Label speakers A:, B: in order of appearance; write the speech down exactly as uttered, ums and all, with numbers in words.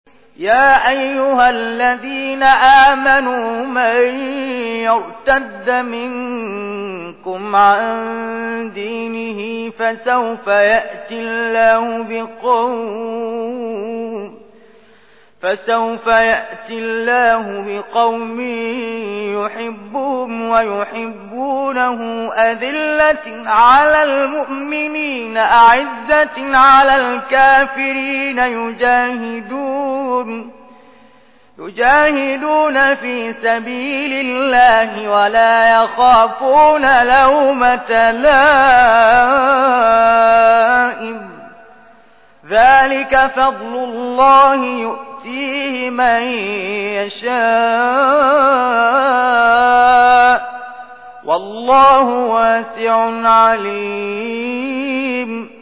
A: يا أيها الذين آمنوا من يرتد منكم عن دينه فسوف يأتي الله بقوم فسوف يأتي الله بقوم يحبهم ويحبونه أذلة على المؤمنين أعزة على الكافرين يجاهدون يجاهدون في سبيل الله ولا يخافون لومة لائم ذلك فضل الله يؤتيه من يشاء والله واسع عليم